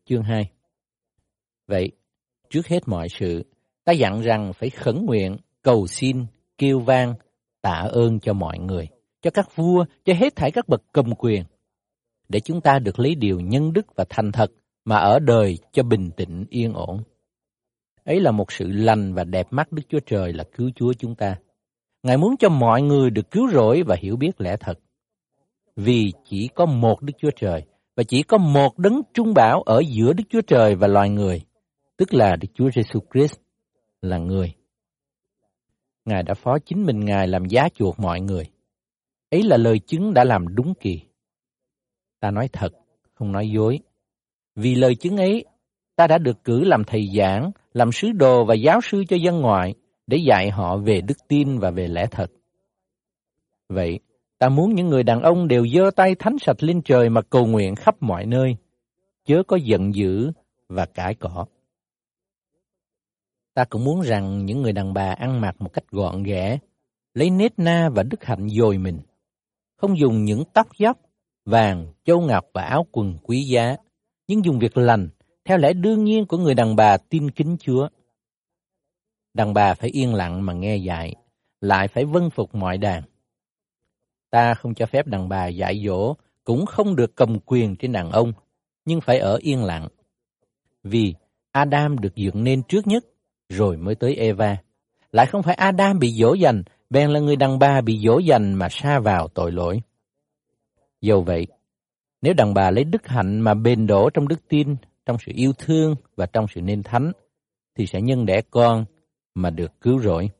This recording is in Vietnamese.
chương 2. Vậy, trước hết mọi sự, ta dặn rằng phải khẩn nguyện, cầu xin, kêu vang, tạ ơn cho mọi người, cho các vua, cho hết thảy các bậc cầm quyền, để chúng ta được lấy điều nhân đức và thành thật mà ở đời cho bình tĩnh yên ổn. Ấy là một sự lành và đẹp mắt Đức Chúa Trời là cứu Chúa chúng ta. Ngài muốn cho mọi người được cứu rỗi và hiểu biết lẽ thật. Vì chỉ có một Đức Chúa Trời và chỉ có một đấng trung bảo ở giữa Đức Chúa Trời và loài người, tức là Đức Chúa Giêsu Christ là người. Ngài đã phó chính mình Ngài làm giá chuộc mọi người. Ấy là lời chứng đã làm đúng kỳ. Ta nói thật, không nói dối. Vì lời chứng ấy, ta đã được cử làm thầy giảng, làm sứ đồ và giáo sư cho dân ngoại, để dạy họ về đức tin và về lẽ thật. Vậy, ta muốn những người đàn ông đều giơ tay thánh sạch lên trời mà cầu nguyện khắp mọi nơi, chớ có giận dữ và cãi cọ. Ta cũng muốn rằng những người đàn bà ăn mặc một cách gọn ghẽ, lấy nết na và đức hạnh dồi mình, không dùng những tóc dóc, vàng, châu ngọc và áo quần quý giá, nhưng dùng việc lành, theo lẽ đương nhiên của người đàn bà tin kính Chúa. Đàn bà phải yên lặng mà nghe dạy, lại phải vâng phục mọi đàn. Ta không cho phép đàn bà dạy dỗ, cũng không được cầm quyền trên đàn ông, nhưng phải ở yên lặng. Vì Adam được dựng nên trước nhất, rồi mới tới Eva. Lại không phải Adam bị dỗ dành, bèn là người đàn bà bị dỗ dành mà sa vào tội lỗi. Dầu vậy, nếu đàn bà lấy đức hạnh mà bền đổ trong đức tin, trong sự yêu thương và trong sự nên thánh, thì sẽ nhân đẻ con mà được cứu rỗi.